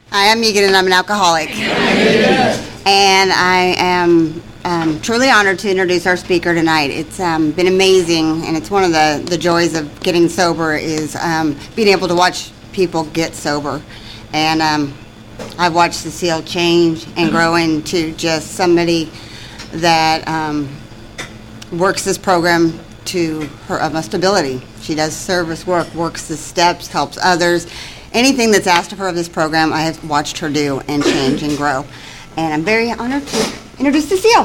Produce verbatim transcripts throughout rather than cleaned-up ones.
Hi, I'm Megan, and I'm an alcoholic. And I am um, truly honored to introduce our speaker tonight. It's um, been amazing, and it's one of the, the joys of getting sober is um, being able to watch people get sober. And um, I've watched Cecile change and grow into just somebody that um, works this program to her utmost ability. She does service work, works the steps, helps others. Anything that's asked of her of this program, I have watched her do and change and grow. And I'm very honored to introduce Cecile.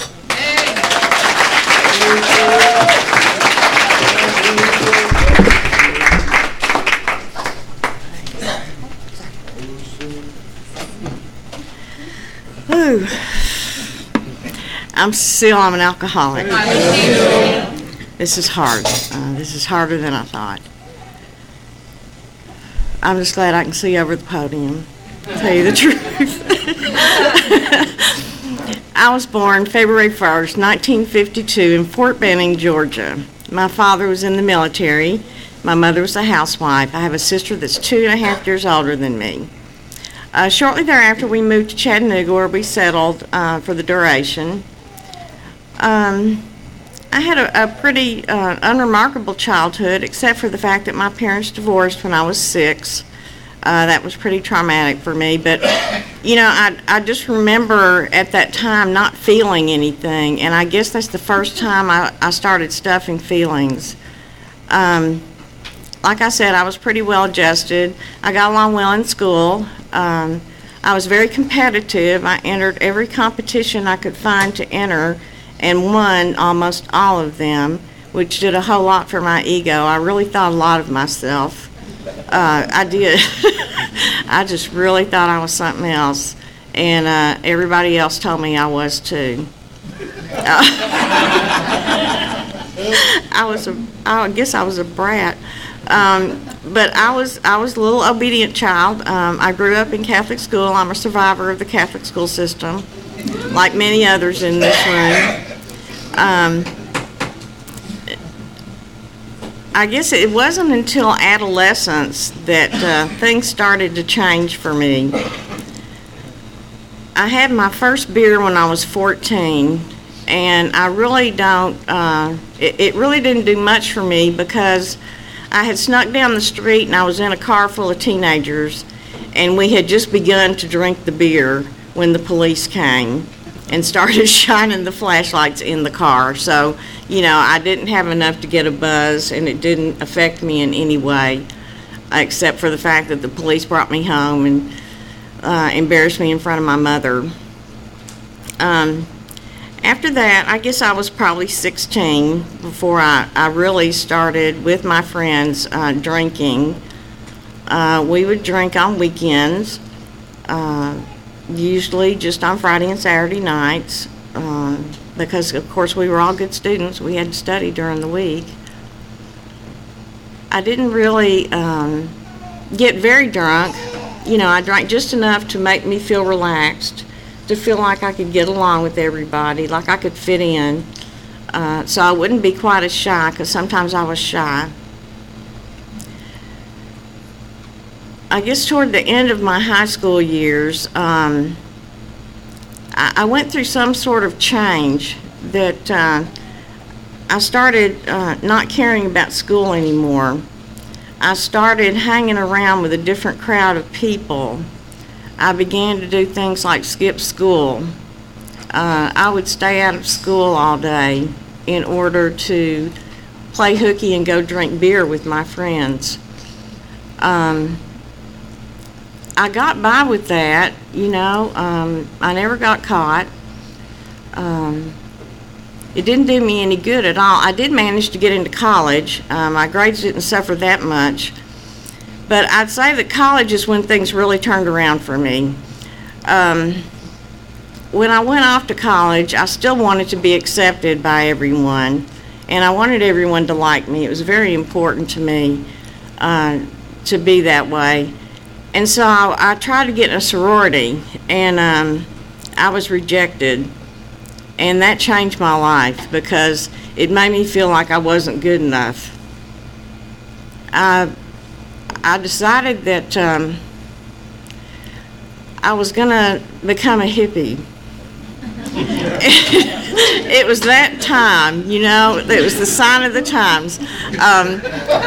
Ooh. I'm Cecile. I'm an alcoholic. This is hard. Uh, this is harder than I thought. I'm just glad I can see over the podium, to tell you the truth. I was born February first, nineteen fifty-two, in Fort Benning, Georgia. My father was in the military. My mother was a housewife. I have a sister that's two and a half years older than me. Uh, shortly thereafter, we moved to Chattanooga, where we settled uh, for the duration. Um, I had a, a pretty uh, unremarkable childhood, except for the fact that my parents divorced when I was six. Uh, that was pretty traumatic for me. But, you know, I, I just remember at that time not feeling anything, and I guess that's the first time I, I started stuffing feelings. Um, like I said, I was pretty well adjusted. I got along well in school. Um, I was very competitive. I entered every competition I could find to enter and won almost all of them, which did a whole lot for my ego. I really thought a lot of myself. Uh, I did. I just really thought I was something else, and uh, everybody else told me I was too. Uh, I was a, I guess I was a brat, um, but I was I was a little obedient child. Um, I grew up in Catholic school. I'm a survivor of the Catholic school system, like many others in this room. Um, I guess it wasn't until adolescence that uh, things started to change for me. I had my first beer when I was fourteen, and I really don't, uh, it, it really didn't do much for me because I had snuck down the street and I was in a car full of teenagers, and we had just begun to drink the beer when the police came and started shining the flashlights in the car. So, you know, I didn't have enough to get a buzz, and it didn't affect me in any way, except for the fact that the police brought me home and uh, embarrassed me in front of my mother. Um, after that, I guess I was probably sixteen before I, I really started with my friends uh, drinking. Uh, we would drink on weekends. Uh, usually just on Friday and Saturday nights, um, because of course we were all good students. We had to study during the week. I didn't really um, get very drunk. You know, I drank just enough to make me feel relaxed, to feel like I could get along with everybody, like I could fit in. Uh, so I wouldn't be quite as shy, because sometimes I was shy. I guess toward the end of my high school years, um, I, I went through some sort of change that uh, I started uh, not caring about school anymore. I started hanging around with a different crowd of people. I began to do things like skip school. Uh, I would stay out of school all day in order to play hooky and go drink beer with my friends. Um, I got by with that, you know. Um, I never got caught. Um, it didn't do me any good at all. I did manage to get into college. Uh, my grades didn't suffer that much. But I'd say that college is when things really turned around for me. Um, when I went off to college, I still wanted to be accepted by everyone, and I wanted everyone to like me. It was very important to me uh, to be that way. And so I, I tried to get in a sorority, and um, I was rejected. And that changed my life because it made me feel like I wasn't good enough. I, I decided that um, I was going to become a hippie. It was that time, you know, it was the sign of the times. Um,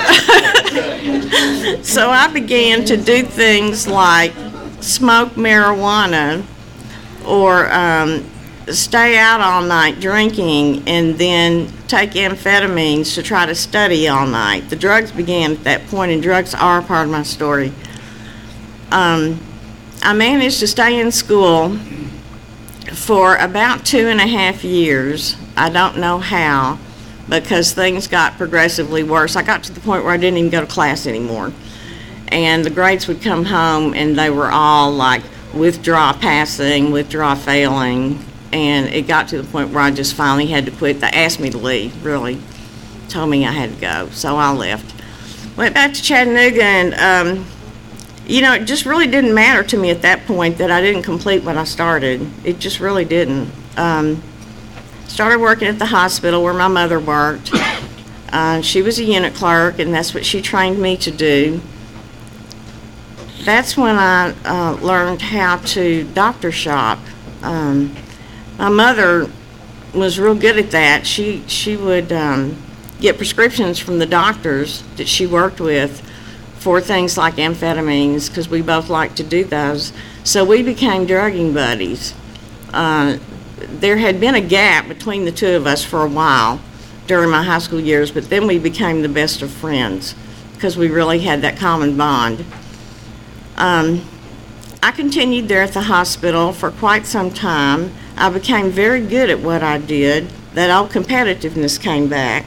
so I began to do things like smoke marijuana or um, stay out all night drinking and then take amphetamines to try to study all night. The drugs began at that point, and drugs are a part of my story. Um, I managed to stay in school for about two and a half years. I don't know how, because things got progressively worse. I got to the point where I didn't even go to class anymore. And the grades would come home and they were all like withdraw passing, withdraw failing. And it got to the point where I just finally had to quit. They asked me to leave, really. Told me I had to go, so I left. Went back to Chattanooga, and um, you know, it just really didn't matter to me at that point that I didn't complete what I started. It just really didn't. Um, started working at the hospital where my mother worked. Uh, she was a unit clerk, and that's what she trained me to do. That's when I uh, learned how to doctor shop. Um, my mother was real good at that. She, she would um, get prescriptions from the doctors that she worked with for things like amphetamines, because we both liked to do those. So we became drugging buddies. Uh, there had been a gap between the two of us for a while during my high school years, but then we became the best of friends because we really had that common bond. Um, I continued there at the hospital for quite some time. I became very good at what I did. That old competitiveness came back.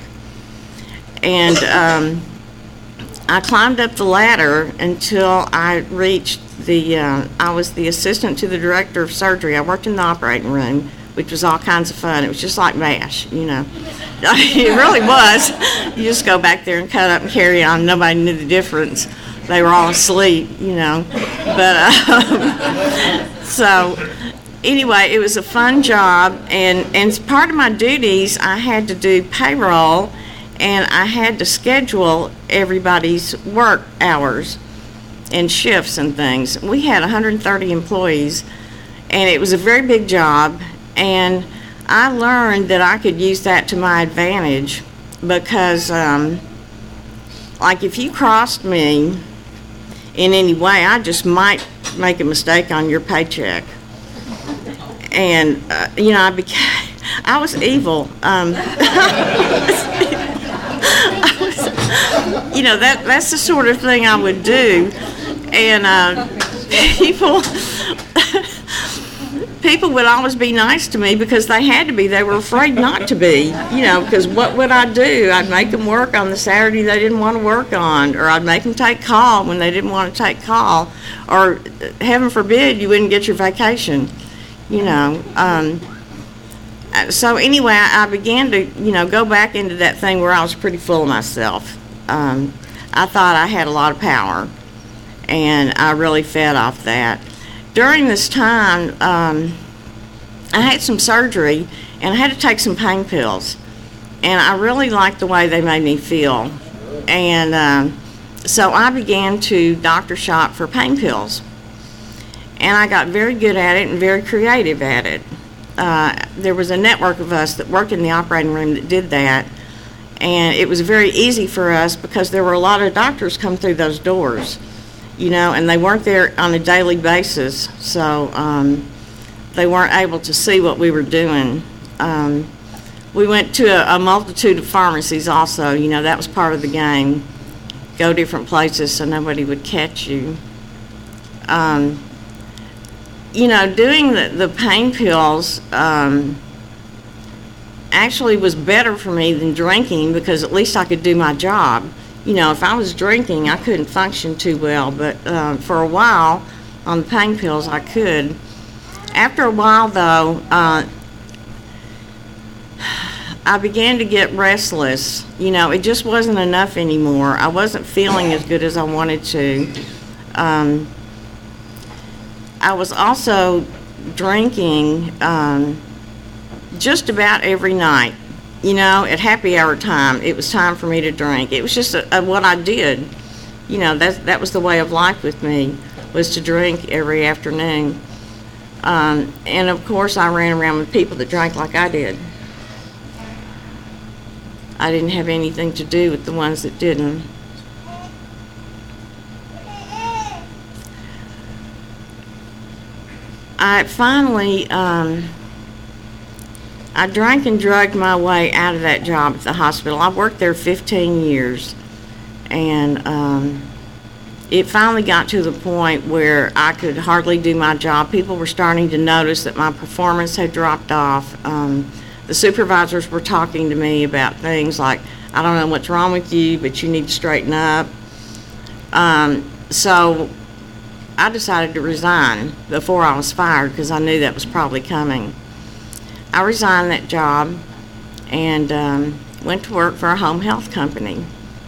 And um, I climbed up the ladder until I reached the, uh, I was the assistant to the director of surgery. I worked in the operating room, which was all kinds of fun. It was just like MASH, you know. It really was. You just go back there and cut up and carry on. Nobody knew the difference. They were all asleep, you know. But, um, so, anyway, it was a fun job. And, and as part of my duties, I had to do payroll, and I had to schedule everybody's work hours and shifts and things. We had one hundred thirty employees, and it was a very big job, and I learned that I could use that to my advantage because, um, like, if you crossed me in any way, I just might make a mistake on your paycheck. And, uh, you know, I became, I was evil. Um, I was, you know, that that's the sort of thing I would do. And uh, people, people would always be nice to me because they had to be. They were afraid not to be, you know, because what would I do? I'd make them work on the Saturday they didn't want to work on, or I'd make them take call when they didn't want to take call, or heaven forbid you wouldn't get your vacation, you know. Um, so anyway, I began to, you know, go back into that thing where I was pretty full of myself. Um, I thought I had a lot of power, and I really fed off that. During this time, um, I had some surgery, and I had to take some pain pills, and I really liked the way they made me feel. And um, so I began to doctor shop for pain pills, and I got very good at it and very creative at it. Uh, there was a network of us that worked in the operating room that did that, and it was very easy for us because there were a lot of doctors come through those doors, you know, and they weren't there on a daily basis, so um, they weren't able to see what we were doing. Um, we went to a, a multitude of pharmacies also, you know, that was part of the game. Go different places so nobody would catch you. Um, you know, doing the, the pain pills um, actually was better for me than drinking because at least I could do my job. You know, if I was drinking, I couldn't function too well, but uh, for a while on the pain pills, I could. After a while, though, uh, I began to get restless. You know, it just wasn't enough anymore. I wasn't feeling as good as I wanted to. Um, I was also drinking um, just about every night. You know, at happy hour time, it was time for me to drink. It was just a, a, what I did. You know, that that was the way of life with me, was to drink every afternoon. Um, and of course, I ran around with people that drank like I did. I didn't have anything to do with the ones that didn't. I finally, um, I drank and drugged my way out of that job at the hospital. I worked there fifteen years, and um, it finally got to the point where I could hardly do my job. People were starting to notice that my performance had dropped off. Um, the supervisors were talking to me about things like, I don't know what's wrong with you, but you need to straighten up. Um, so I decided to resign before I was fired because I knew that was probably coming. I resigned that job and um, went to work for a home health company.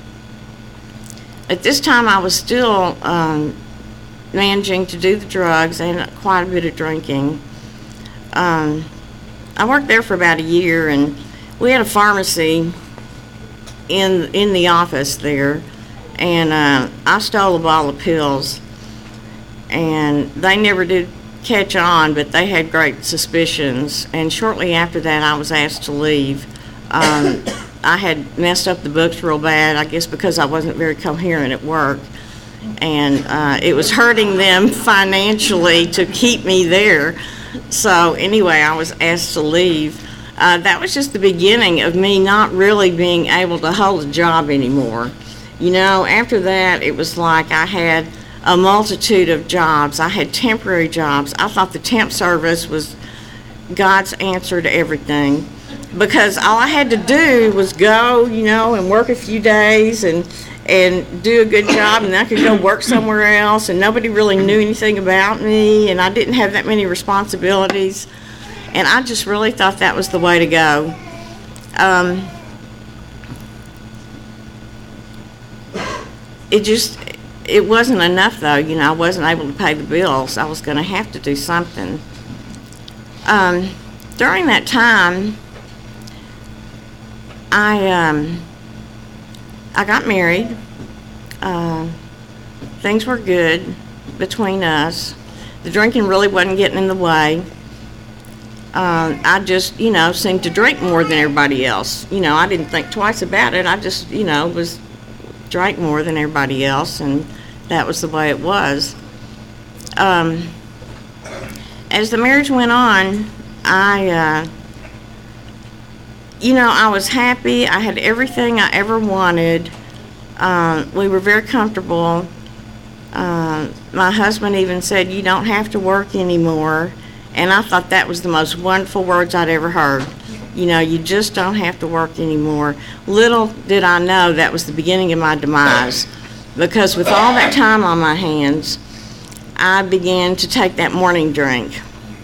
At this time, I was still um, managing to do the drugs and quite a bit of drinking. Um, I worked there for about a year, and we had a pharmacy in in the office there, and uh, I stole a bottle of pills, and they never did catch on, but they had great suspicions, and shortly after that, I was asked to leave. Um, I had messed up the books real bad, I guess because I wasn't very coherent at work, and uh, it was hurting them financially to keep me there. So anyway, I was asked to leave. Uh, that was just the beginning of me not really being able to hold a job anymore. You know, after that, it was like I had a multitude of jobs. I had temporary jobs. I thought the temp service was God's answer to everything, because all I had to do was go, you know, and work a few days and and do a good job, and I could go work somewhere else, and nobody really knew anything about me, and I didn't have that many responsibilities, and I just really thought that was the way to go. Um, it just, it wasn't enough though, you know, I wasn't able to pay the bills. I was going to have to do something. Um, during that time, I um, I got married. Uh, things were good between us. The drinking really wasn't getting in the way. Uh, I just, you know, seemed to drink more than everybody else. You know, I didn't think twice about it. I just, you know, was drank more than everybody else, and that was the way it was. Um, as the marriage went on, I, uh, you know, I was happy. I had everything I ever wanted. Uh, we were very comfortable. Uh, my husband even said, "You don't have to work anymore." And I thought that was the most wonderful words I'd ever heard. You know, you just don't have to work anymore. Little did I know that was the beginning of my demise, because with all that time on my hands, I began to take that morning drink.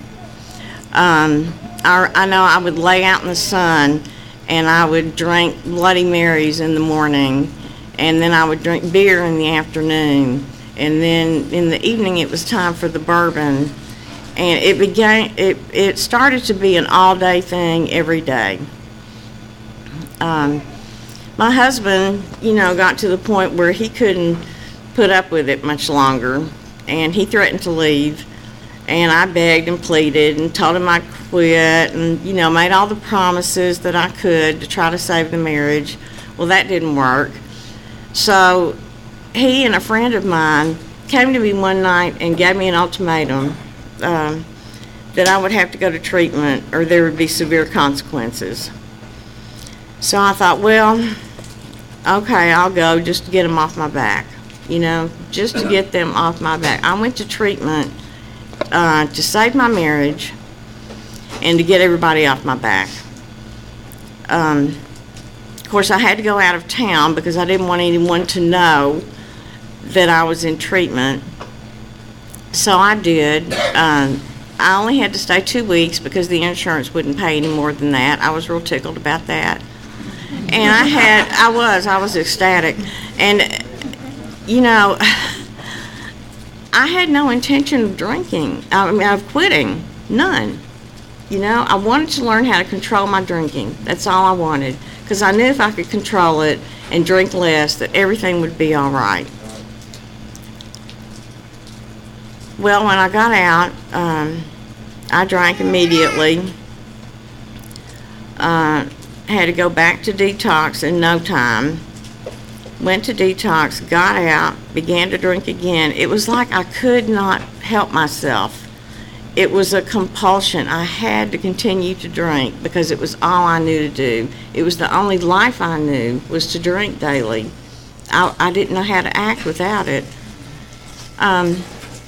Um, I, I know I would lay out in the sun, and I would drink Bloody Marys in the morning, and then I would drink beer in the afternoon, and then in the evening it was time for the bourbon. And it began, it, it started to be an all-day thing every day. Um, my husband, you know, got to the point where he couldn't put up with it much longer, and he threatened to leave. And I begged and pleaded and told him I'd quit, and, you know, made all the promises that I could to try to save the marriage. Well, that didn't work. So he and a friend of mine came to me one night and gave me an ultimatum. Um, that I would have to go to treatment or there would be severe consequences. So I thought, well, okay, I'll go just to get them off my back, you know, just to get them off my back. I went to treatment uh, to save my marriage and to get everybody off my back. Um, of course, I had to go out of town because I didn't want anyone to know that I was in treatment. So I did. Um, I only had to stay two weeks because the insurance wouldn't pay any more than that. I was real tickled about that. And I had, I was, I was ecstatic. And, you know, I had no intention of drinking, I mean, of quitting, none. You know, I wanted to learn how to control my drinking. That's all I wanted. Because I knew if I could control it and drink less, that everything would be all right. Well, when I got out, um, I drank immediately. Uh, had to go back to detox in no time. Went to detox, got out, began to drink again. It was like I could not help myself. It was a compulsion. I had to continue to drink because it was all I knew to do. It was the only life I knew, was to drink daily. I, I didn't know how to act without it. Um,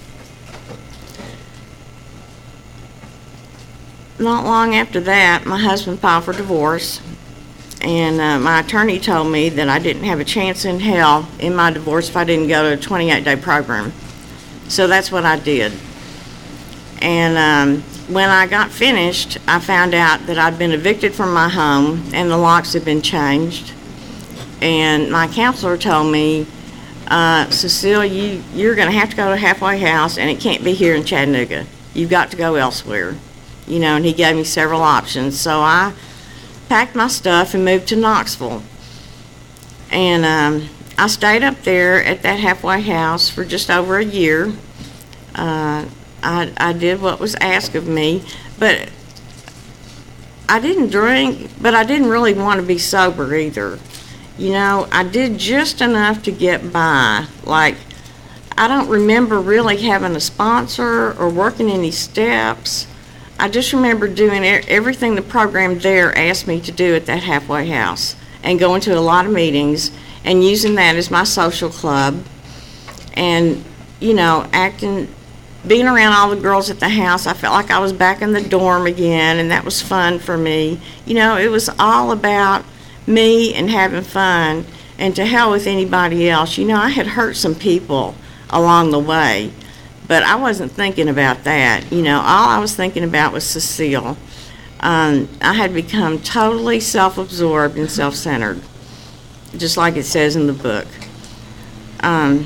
not long after that, my husband filed for divorce, and uh, my attorney told me that I didn't have a chance in hell in my divorce if I didn't go to a twenty-eight day program. So that's what I did. And um, when I got finished, I found out that I'd been evicted from my home and the locks had been changed. And my counselor told me, uh, Cecile, you, you're going to have to go to a halfway house, and it can't be here in Chattanooga. You've got to go elsewhere. You know, and he gave me several options. So I packed my stuff and moved to Knoxville. And um, I stayed up there at that halfway house for just over a year. Uh, I, I did what was asked of me, but I didn't drink, but I didn't really want to be sober either. You know, I did just enough to get by. Like, I don't remember really having a sponsor or working any steps. I just remember doing everything the program there asked me to do at that halfway house and going to a lot of meetings and using that as my social club and, you know, acting, being around all the girls at the house. I felt like I was back in the dorm again, and that was fun for me. You know, it was all about me and having fun, and to hell with anybody else. You know, I had hurt some people along the way, but I wasn't thinking about that. You know, all I was thinking about was Cecile. Um, I had become totally self-absorbed and self-centered, just like it says in the book. Um,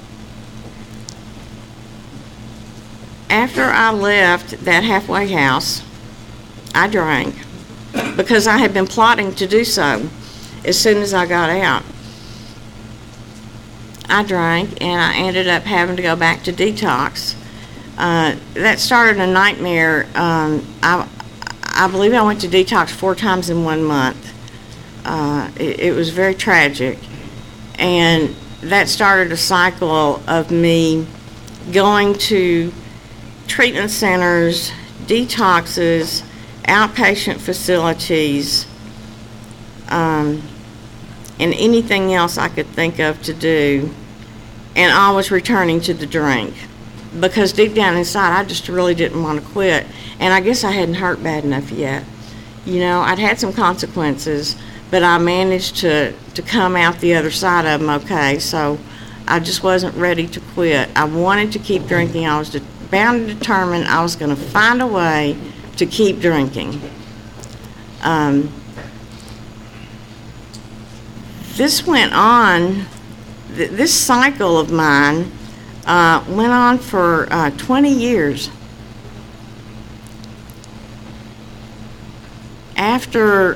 after I left that halfway house, I drank because I had been plotting to do so as soon as I got out. I drank, and I ended up having to go back to detox. Uh, that started a nightmare. Um, I, I believe I went to detox four times in one month. Uh, it, it was very tragic. And that started a cycle of me going to treatment centers, detoxes, outpatient facilities, um, and anything else I could think of to do, and always returning to the drink. Because deep down inside, I just really didn't want to quit. And I guess I hadn't hurt bad enough yet. You know, I'd had some consequences, but I managed to, to come out the other side of them okay. So I just wasn't ready to quit. I wanted to keep drinking. I was de- bound and determined I was going to find a way to keep drinking. Um, this went on, th- this cycle of mine uh, went on for uh, twenty years. After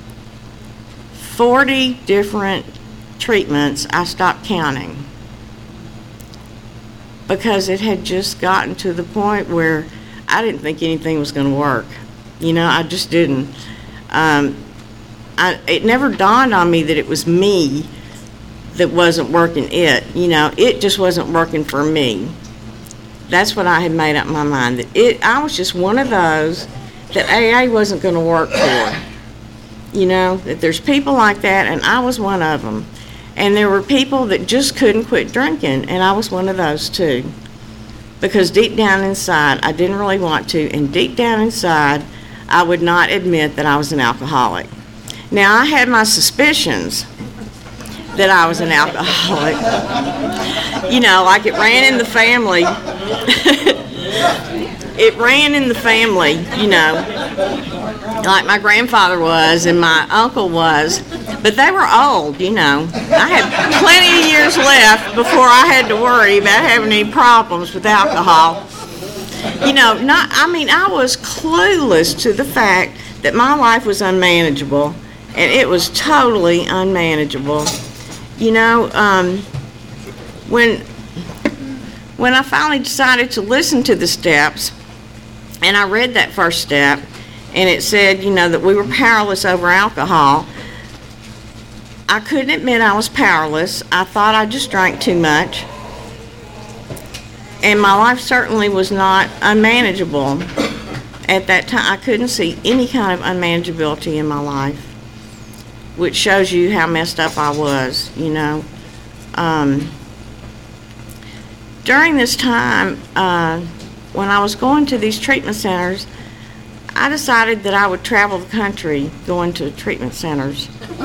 forty different treatments, I stopped counting because it had just gotten to the point where I didn't think anything was going to work. You know, I just didn't. Um, I, it never dawned on me that it was me that wasn't working it. You know, it just wasn't working for me. That's what I had made up my mind. That it, I was just one of those that A A wasn't going to work for. You know, that there's people like that, and I was one of them. And there were people that just couldn't quit drinking, and I was one of those too. Because deep down inside, I didn't really want to, and deep down inside, I would not admit that I was an alcoholic. Now, I had my suspicions that I was an alcoholic. You know, like it ran in the family. It ran in the family, you know, like my grandfather was and my uncle was. But they were old, you know. I had plenty of years left before I had to worry about having any problems with alcohol. You know, not, I mean, I was clueless to the fact that my life was unmanageable, and it was totally unmanageable. You know, um, when, when I finally decided to listen to the steps, And I read that first step, and it said, you know, that we were powerless over alcohol. I couldn't admit I was powerless. I thought I just drank too much. And my life certainly was not unmanageable. At that time, I couldn't see any kind of unmanageability in my life, which shows you how messed up I was, you know. Um, during this time, uh, when I was going to these treatment centers, I decided that I would travel the country going to treatment centers.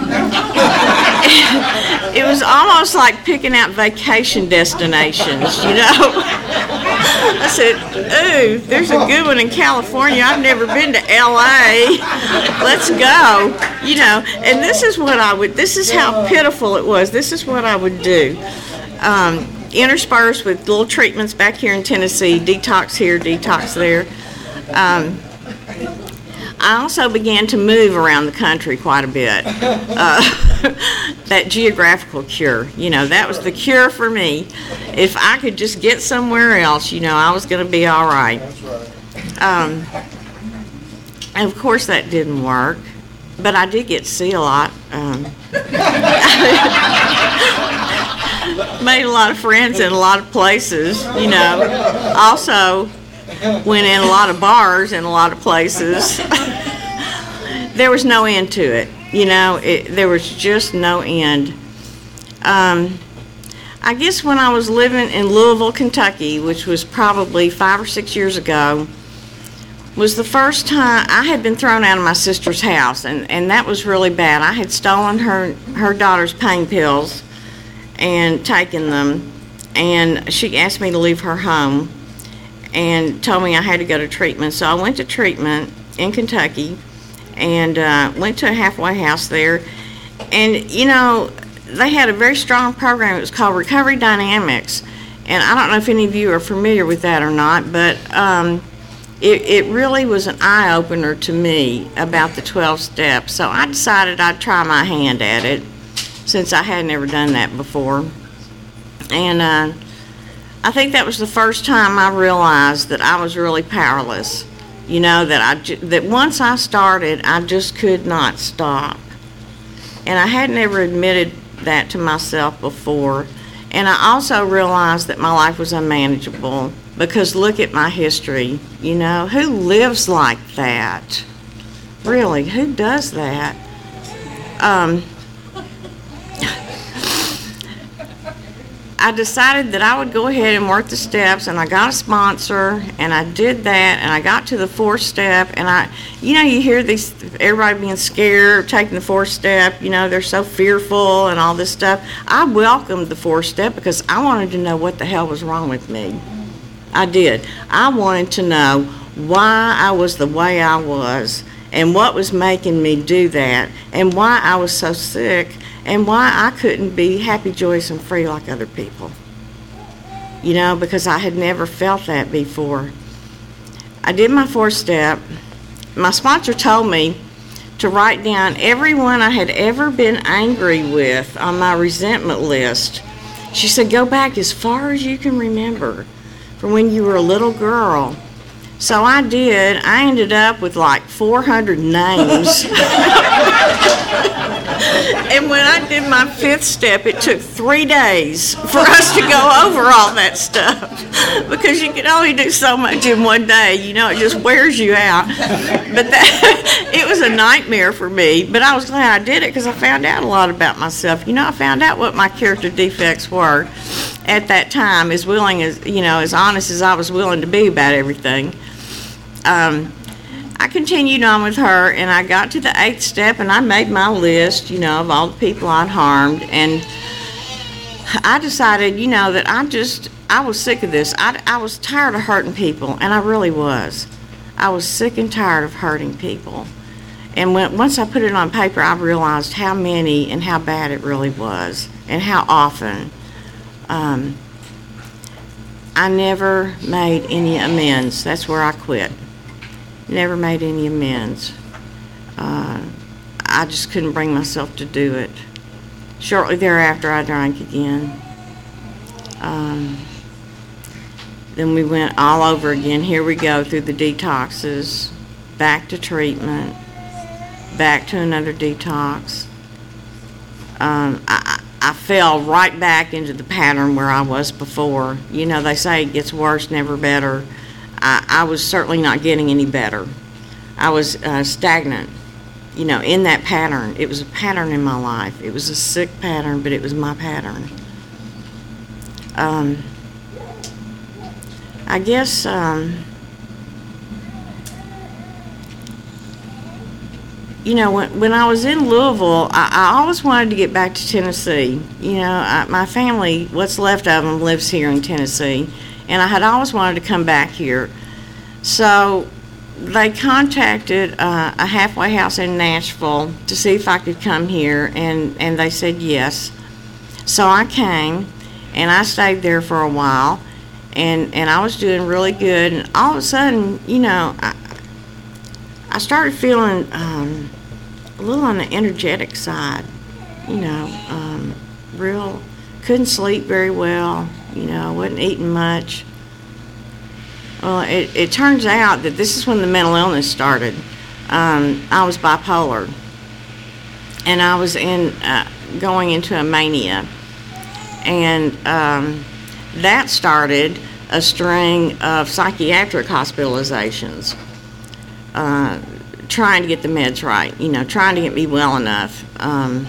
It was almost like picking out vacation destinations, you know. I said, ooh, there's a good one in California. I've never been to L A. Let's go, you know. And this is what I would, this is how pitiful it was. This is what I would do. Um, interspersed with little treatments back here in Tennessee, detox here, detox there. Um, I also began to move around the country quite a bit. Uh, that geographical cure, you know, that was the cure for me. If I could just get somewhere else, you know, I was going to be all right. Um, and of course that didn't work, but I did get to see a lot. Um, made a lot of friends in a lot of places, you know. Also went in a lot of bars in a lot of places. There was no end to it, you know. It, there was just no end. Um, I guess when I was living in Louisville, Kentucky, which was probably five or six years ago, was the first time I had been thrown out of my sister's house, and, and that was really bad. I had stolen her, her daughter's pain pills and taken them, and she asked me to leave her home and told me I had to go to treatment. So I went to treatment in Kentucky and uh, went to a halfway house there. And, you know, they had a very strong program. It was called Recovery Dynamics. And I don't know if any of you are familiar with that or not, but um, it, it really was an eye-opener to me about the twelve steps. So I decided I'd try my hand at it since I had never done that before. And uh, I think that was the first time I realized that I was really powerless. You know, that I ju- that once I started, I just could not stop. And I had never admitted that to myself before. And I also realized that my life was unmanageable because look at my history. You know, who lives like that? Really, who does that? Um, I decided that I would go ahead and work the steps, and I got a sponsor, and I did that, and I got to the fourth step, and I, you know, you hear these, everybody being scared, taking the fourth step, you know, they're so fearful and all this stuff. I welcomed the fourth step because I wanted to know what the hell was wrong with me. I did. I wanted to know why I was the way I was, and what was making me do that, and why I was so sick, and why I couldn't be happy, joyous, and free like other people. You know, because I had never felt that before. I did my fourth step. My sponsor told me to write down everyone I had ever been angry with on my resentment list. She said, go back as far as you can remember from when you were a little girl. So I did. I ended up with like four hundred names. And when I did my fifth step, it took three days for us to go over all that stuff because you can only do so much in one day. You know, it just wears you out. But that, it was a nightmare for me. But I was glad I did it because I found out a lot about myself. You know, I found out what my character defects were at that time, as willing as, you know, as honest as I was willing to be about everything. Um, I continued on with her, and I got to the eighth step, and I made my list, you know, of all the people I'd harmed, and I decided, you know, that I just, I was sick of this. I, I was tired of hurting people, and I really was. I was sick and tired of hurting people. And when, once I put it on paper, I realized how many and how bad it really was, and how often. Um, I never made any amends. That's where I quit. Never made any amends. Uh, I just couldn't bring myself to do it. Shortly thereafter, I drank again. Um, Then we went all over again. Here we go through the detoxes, back to treatment, back to another detox. Um, I, I fell right back into the pattern where I was before. You know, they say it gets worse, never better. I, I was certainly not getting any better. I was uh, stagnant, you know, in that pattern. It was a pattern in my life. It was a sick pattern, but it was my pattern. Um, I guess um, you know, when, when I was in Louisville, I, I always wanted to get back to Tennessee. You know, I, my family, what's left of them, lives here in Tennessee, and I had always wanted to come back here. So they contacted uh, a halfway house in Nashville to see if I could come here, and, and they said yes. So I came, and I stayed there for a while, and, and I was doing really good. And all of a sudden, you know, I, I started feeling um, a little on the energetic side, you know, um, real, couldn't sleep very well, you know, wasn't eating much. Well, it, it turns out that this is when the mental illness started. Um, I was bipolar, and I was in uh, going into a mania, and um, that started a string of psychiatric hospitalizations, uh, trying to get the meds right, you know, trying to get me well enough. Um,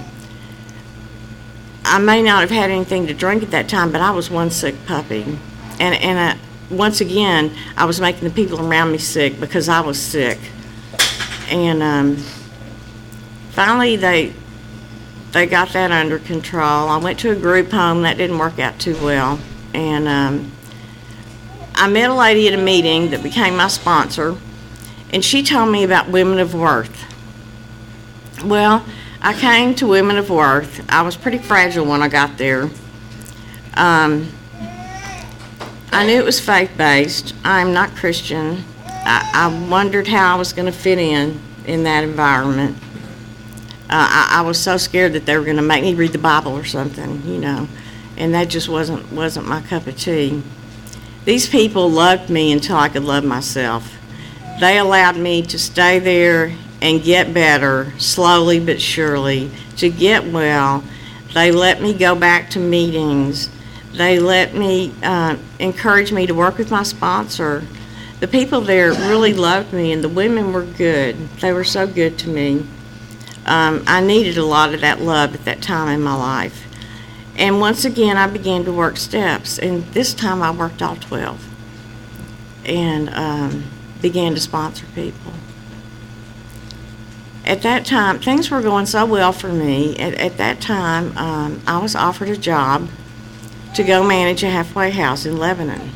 I may not have had anything to drink at that time, but I was one sick puppy, and and I, once again, I was making the people around me sick because I was sick. And um, finally, they they got that under control. I went to a group home. That didn't work out too well. And um, I met a lady at a meeting that became my sponsor, and she told me about Women of Worth. Well, I came to Women of Worth. I was pretty fragile when I got there. Um, I knew it was faith-based. I'm not Christian. I, I wondered how I was going to fit in in that environment. Uh, I, I was so scared that they were going to make me read the Bible or something, you know, and that just wasn't wasn't my cup of tea. These people loved me until I could love myself. They allowed me to stay there and get better, slowly but surely, to get well. They let me go back to meetings. They let me, uh, encourage me to work with my sponsor. The people there really loved me, and the women were good. They were so good to me. Um, I needed a lot of that love at that time in my life. And once again, I began to work steps, and this time I worked all twelve, and um, began to sponsor people. At that time, things were going so well for me. At, at that time, um, I was offered a job to go manage a halfway house in Lebanon.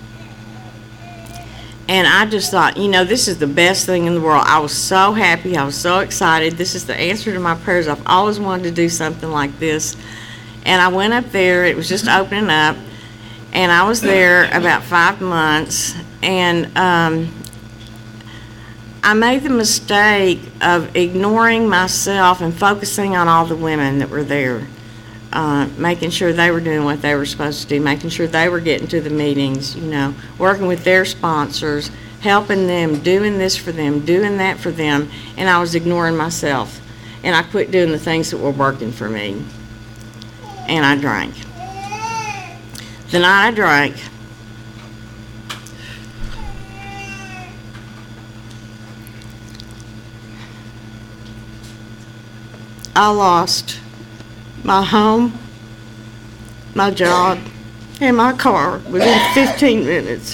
And I just thought, you know, this is the best thing in the world. I was so happy. I was so excited. This is the answer to my prayers. I've always wanted to do something like this. And I went up there. It was just opening up. And I was there about five months. And um, I made the mistake of ignoring myself and focusing on all the women that were there. Uh, making sure they were doing what they were supposed to do, making sure they were getting to the meetings, you know, working with their sponsors, helping them, doing this for them, doing that for them, and I was ignoring myself. And I quit doing the things that were working for me. And I drank. The night I drank, I lost my home, my job, and my car within fifteen minutes.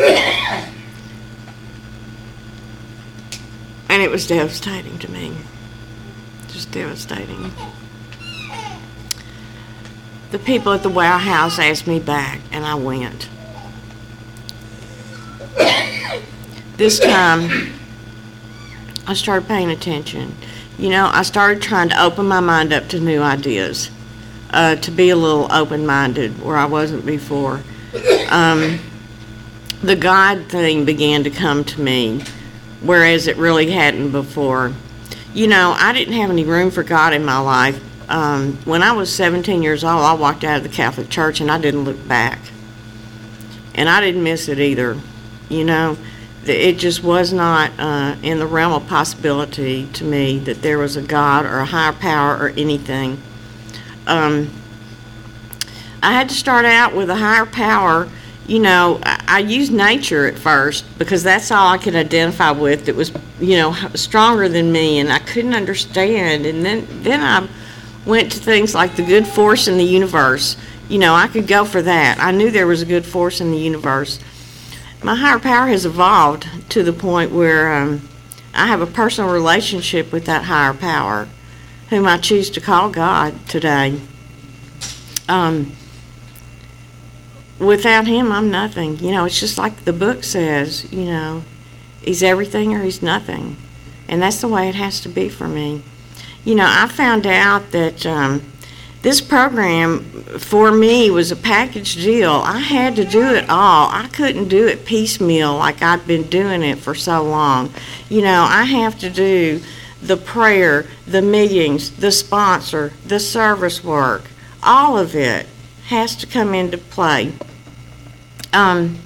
And it was devastating to me. Just devastating. The people at the Wow House asked me back, and I went. This time, I started paying attention. You know, I started trying to open my mind up to new ideas, uh, to be a little open-minded where I wasn't before. Um, the God thing began to come to me, whereas it really hadn't before. You know, I didn't have any room for God in my life. Um, when I was seventeen years old, I walked out of the Catholic Church and I didn't look back. and I didn't miss it either. You know, it just was not uh, in the realm of possibility to me that there was a God or a higher power or anything. Um, I had to start out with a higher power. You know, I, I used nature at first because that's all I could identify with that was, you know, stronger than me, and I couldn't understand. And then, then I went to things like the good force in the universe. You know, I could go for that. I knew there was a good force in the universe. My higher power has evolved to the point where um, I have a personal relationship with that higher power, whom I choose to call God today. Um, without him, I'm nothing. You know, it's just like the book says, you know, he's everything or he's nothing. And that's the way it has to be for me. You know, I found out that um, this program for me was a package deal. I had to do it all. I couldn't do it piecemeal like I'd been doing it for so long. You know, I have to do the prayer, the meetings, the sponsor, the service work. All of it has to come into play. Um,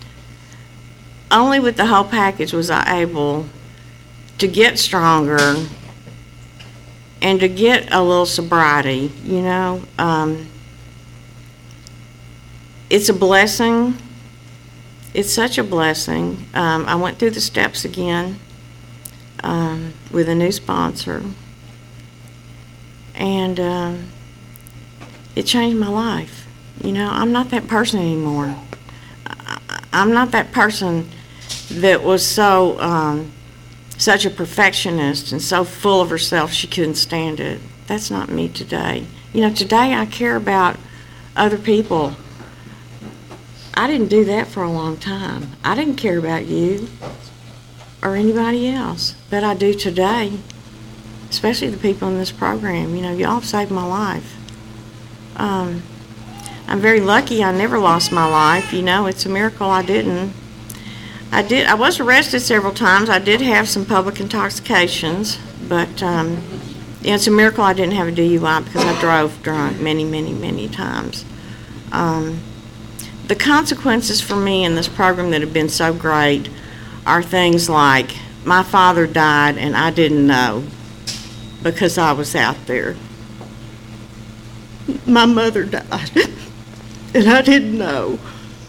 only with the whole package was I able to get stronger and to get a little sobriety, you know. Um, it's a blessing. It's such a blessing. Um, I went through the steps again um, with a new sponsor, and um, it changed my life. You know, I'm not that person anymore. I, I'm not that person that was so um, such a perfectionist and so full of herself she couldn't stand it. That's not me today. You know, today I care about other people. I didn't do that for a long time. I didn't care about you or anybody else, but I do today, especially the people in this program. You know, y'all saved my life. Um, I'm very lucky I never lost my life. You know, it's a miracle I didn't. I did. I was arrested several times. I did have some public intoxications, but um, yeah, it's a miracle I didn't have a D U I because I drove drunk many, many, many times. Um, the consequences for me in this program that have been so great are things like my father died and I didn't know because I was out there. My mother died and I didn't know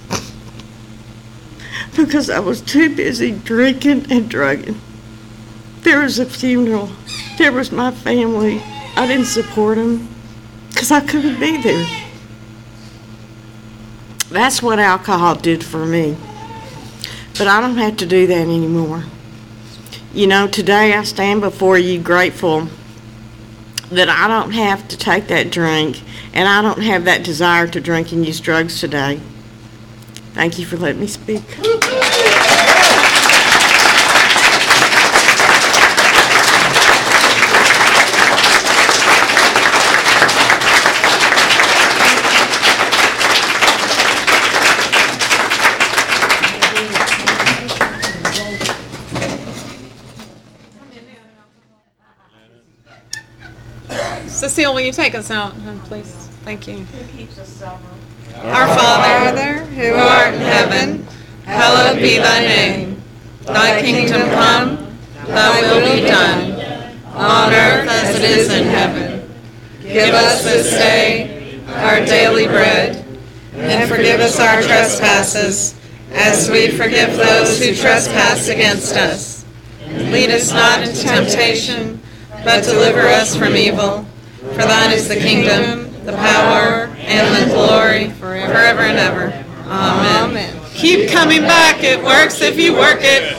because I was too busy drinking and drugging. There was a funeral. There was my family. I didn't support them because I couldn't be there. That's what alcohol did for me. But I don't have to do that anymore. You know, today I stand before you grateful that I don't have to take that drink and I don't have that desire to drink and use drugs today. Thank you for letting me speak. Cecile, will you take us out, please? Thank you. Who keeps us sober? Our Father, who art in heaven, hallowed be thy name. Thy kingdom come, thy will be done, on earth as it is in heaven. Give us this day our daily bread, and forgive us our trespasses, as we forgive those who trespass against us. Lead us not into temptation, but deliver us from evil. For thine is the kingdom, the power, and the glory, forever and ever. Amen. Amen. Keep coming back. It works if you work it.